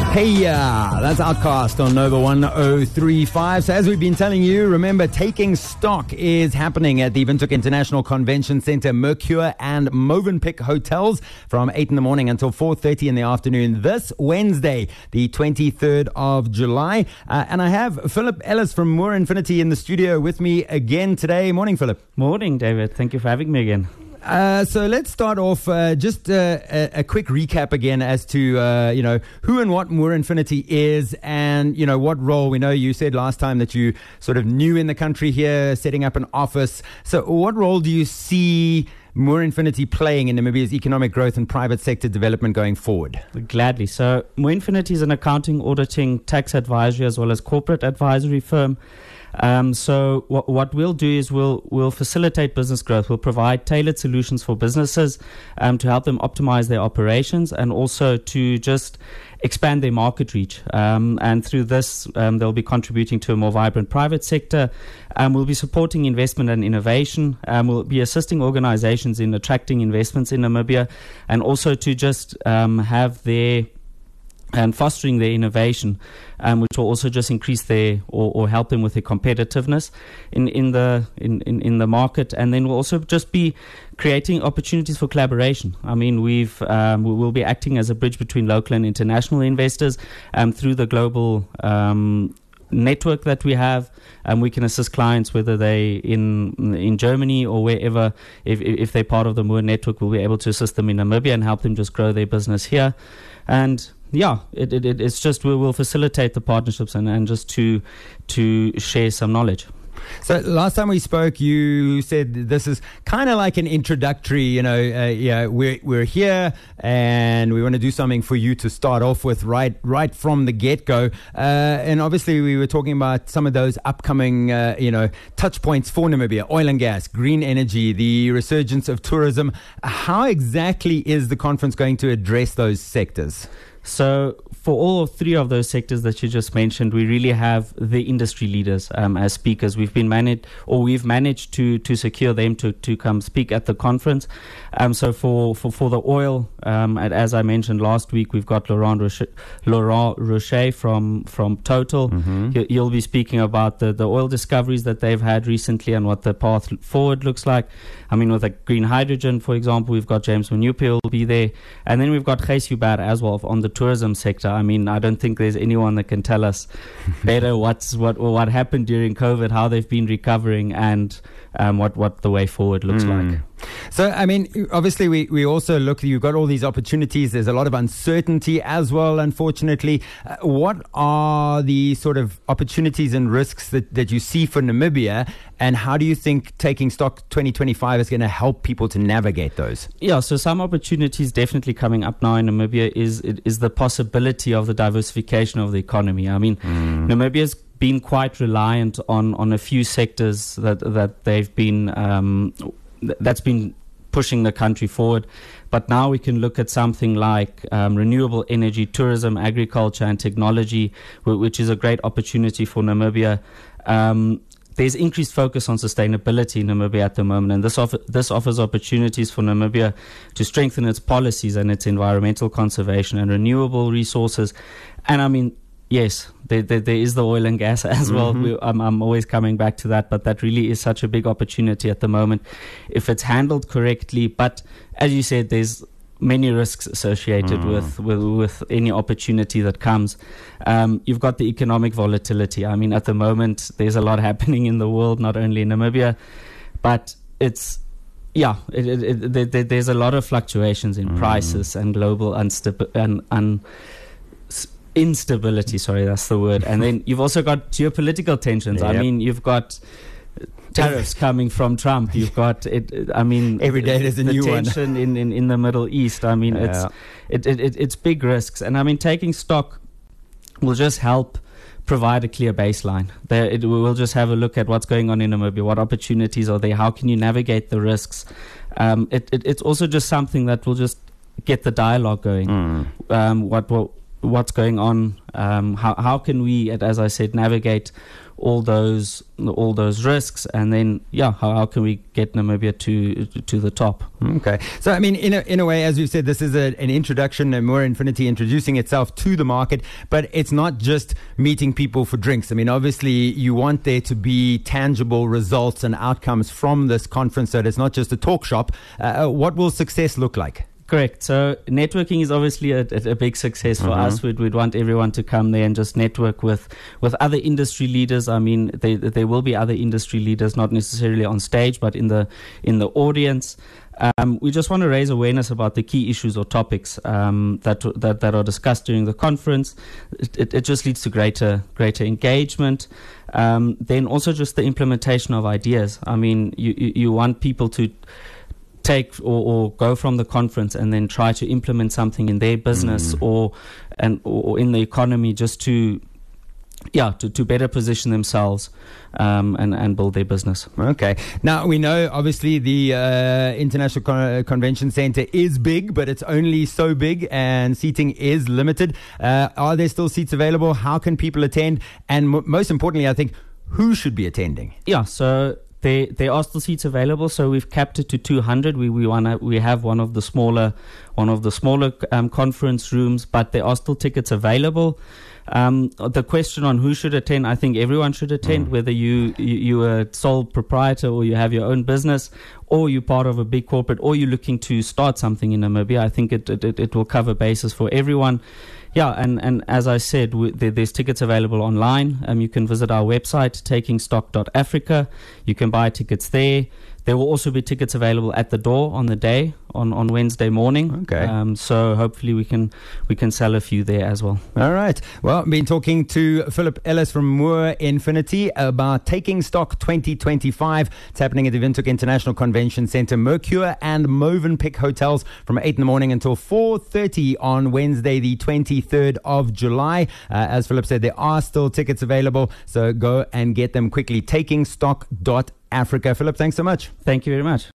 Hey, that's Outcast on Nova 1035. So as we've been telling you, remember, Taking Stock is happening at the Windhoek International Convention Centre, Mercure and Movenpick hotels from 8 in the morning until 4:30 in the afternoon this Wednesday, the 23rd of July. And I have Philip Ellis from Moore Infinity in the studio with me again today. Morning, Philip. Morning, David. Thank you for having me again. So let's start off just a quick recap again as to, who and what Moore Infinity is and, what role. We know you said last time that you sort of new in the country here, setting up an office. So what role do you see Moore Infinity playing in Namibia's economic growth and private sector development going forward? Gladly. So Moore Infinity is an accounting, auditing, tax advisory as well as corporate advisory firm. So what we'll do is we'll facilitate business growth. We'll provide tailored solutions for businesses to help them optimize their operations and also to just expand their market reach. And through this, they'll be contributing to a more vibrant private sector. We'll be supporting investment and innovation. We'll be assisting organizations in attracting investments in Namibia and also to just have their and fostering their innovation, which will also just increase their or help them with their competitiveness in the market, and then we'll also just be creating opportunities for collaboration. I mean, we'll be acting as a bridge between local and international investors through the global network that we have. We can assist clients whether they in Germany or wherever. If they're part of the Moore network, we'll be able to assist them in Namibia and help them just grow their business here. And it's just we will facilitate the partnerships and just to share some knowledge. So last time we spoke, you said this is kind of like an introductory, we're here and we want to do something for you to start off with right from the get-go. And obviously we were talking about some of those upcoming, touch points for Namibia: oil and gas, green energy, the resurgence of tourism. How exactly is the conference going to address those sectors? So for all three of those sectors that you just mentioned, we really have the industry leaders as speakers. We've managed to secure them to come speak at the conference. So for the oil, as I mentioned last week, we've got Laurent Rocher from Total. Mm-hmm. He'll be speaking about the oil discoveries that they've had recently and what the path forward looks like. I mean, with like green hydrogen, for example, we've got James Manupe will be there. And then we've got Gijs Huber as well on the tourism sector. I mean, I don't think there's anyone that can tell us better what happened during COVID, how they've been recovering, and what the way forward looks like. So, I mean, obviously we also look, you've got all these opportunities. There's a lot of uncertainty as well, unfortunately. What are the sort of opportunities and risks that you see for Namibia, and how do you think Taking Stock 2025 is going to help people to navigate those? Yeah, so some opportunities definitely coming up now in Namibia is the possibility of the diversification of the economy. I mean, Namibia's been quite reliant on a few sectors that they've been that's been pushing the country forward. But now we can look at something like renewable energy, tourism, agriculture and technology, which is a great opportunity for Namibia. There's increased focus on sustainability in Namibia at the moment, and this offers opportunities for Namibia to strengthen its policies and its environmental conservation and renewable resources. And I mean, yes, there is the oil and gas as well. I'm always coming back to that, but that really is such a big opportunity at the moment if it's handled correctly. But as you said, there's many risks associated with any opportunity that comes. You've got the economic volatility. I mean, at the moment, there's a lot happening in the world, not only in Namibia, but there's a lot of fluctuations in prices and global instability, sorry, that's the word. And then you've also got geopolitical tensions. Yep. I mean, you've got tariffs coming from Trump. You've got every day there's a new one. Tension in the Middle East. I mean, it's big risks. And I mean, Taking Stock will just help provide a clear baseline. We'll just have a look at what's going on in Namibia, what opportunities are there, how can you navigate the risks. It's also just something that will just get the dialogue going. what's going on, how can we, as I said, navigate all those risks, and then how can we get Namibia to the top? Okay, so I mean, in a way, as we've said, this is an introduction, and Moore Infinity introducing itself to the market, but it's not just meeting people for drinks. I mean, obviously, you want there to be tangible results and outcomes from this conference, so it's not just a talk shop. What will success look like? Correct. So networking is obviously a big success for us. We'd want everyone to come there and just network with other industry leaders. I mean, there will be other industry leaders, not necessarily on stage, but in the audience. We just want to raise awareness about the key issues or topics that are discussed during the conference. It just leads to greater engagement. Then also just the implementation of ideas. I mean, you want people to take or go from the conference and then try to implement something in their business or in the economy, just to better position themselves and build their business. Okay. Now, we know, obviously, the International Convention Center is big, but it's only so big and seating is limited. Are there still seats available? How can people attend? And most importantly, I think, who should be attending? Yeah, so there are still seats available, so we've capped it to 200. We have one of the smaller conference rooms, but there are still tickets available. The question on who should attend, I think everyone should attend, whether you're a sole proprietor or you have your own business, or you're part of a big corporate, or you're looking to start something in Namibia. I think it will cover bases for everyone. Yeah, and as I said, there's tickets available online. You can visit our website, takingstock.africa. You can buy tickets there. There will also be tickets available at the door on the day, on Wednesday morning. Okay. So hopefully we can sell a few there as well. All right. Well, I've been talking to Philip Ellis from Moore Infinity about Taking Stock 2025. It's happening at the Windhoek International Convention Center, Mercure and Movenpick hotels from 8 in the morning until 4:30 on Wednesday, the 23rd of July. As Philip said, there are still tickets available, so go and get them quickly. Takingstock.Africa. Philip, thanks so much. Thank you very much.